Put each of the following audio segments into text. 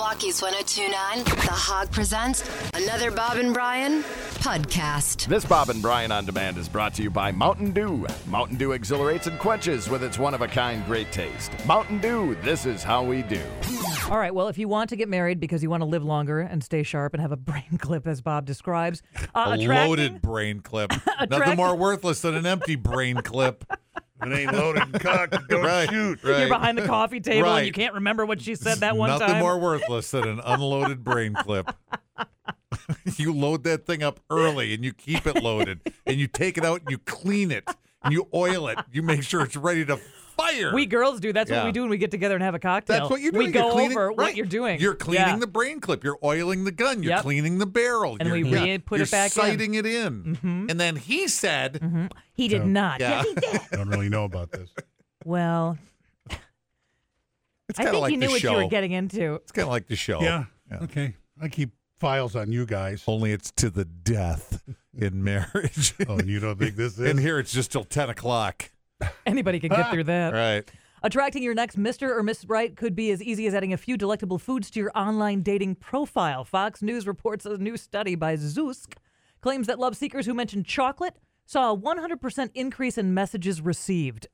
Milwaukee's 102.9, The Hog presents another Bob and Brian podcast. This Bob and Brian On Demand is brought to you by Mountain Dew. Mountain Dew exhilarates and quenches with its one-of-a-kind great taste. Mountain Dew, this is how we do. All right, well, if you want to get married because you want to live longer and stay sharp and have a brain clip, as Bob describes. A loaded brain clip. Nothing more worthless than an empty brain clip. It ain't loaded and cocked, don't shoot. Right. You're behind the coffee table Right. and you can't remember what she said that one Nothing time. more worthless than an unloaded brain clip. You load that thing up early and you keep it loaded and you take it out and you clean it and you oil it. You make sure it's ready to fire. We girls do. That's what Yeah. we do when we get together and have a cocktail. That's what you're doing. We go You're cleaning, over what right. you're doing. You're cleaning Yeah. the brain clip. You're oiling the gun. You're Yep. cleaning the barrel. And you're, we put you're it back in. sighting it in. Mhm. And then he said, Mm-hmm. He did not. Yeah. He did. I don't really know about this. Well, it's I kind of think like you knew the what show. you were getting into. It's kind of like the show. Yeah. Okay. I keep files on you guys. Only it's to the death in marriage. Oh, and you don't think this is? And here it's just till 10 o'clock. Anybody can get through that. Right. Attracting your next Mr. or Mrs. Right could be as easy as adding a few delectable foods to your online dating profile. Fox News reports a new study by Zoosk claims that love seekers who mentioned chocolate saw a 100% increase in messages received.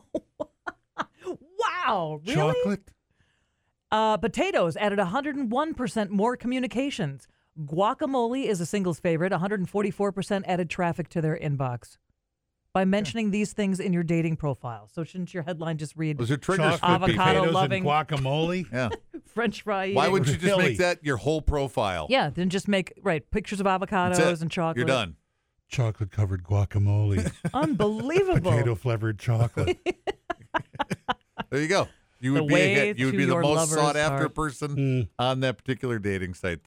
Wow, really? Chocolate? Potatoes added 101% more communications. Guacamole is a singles favorite. 144% added traffic to their inbox by mentioning these things in your dating profile. So shouldn't your headline just read Those are triggers for Avocado people. Potatoes loving- and guacamole? Yeah. French fry eating? Why would you just Really? make that your whole profile? Yeah, then just make pictures of That's avocados it. and chocolate. You're done. Chocolate-covered guacamole. Unbelievable. Potato-flavored chocolate. There you go. You The would be a way hit. You would to be the your most lover's sought after heart. person on that particular dating site.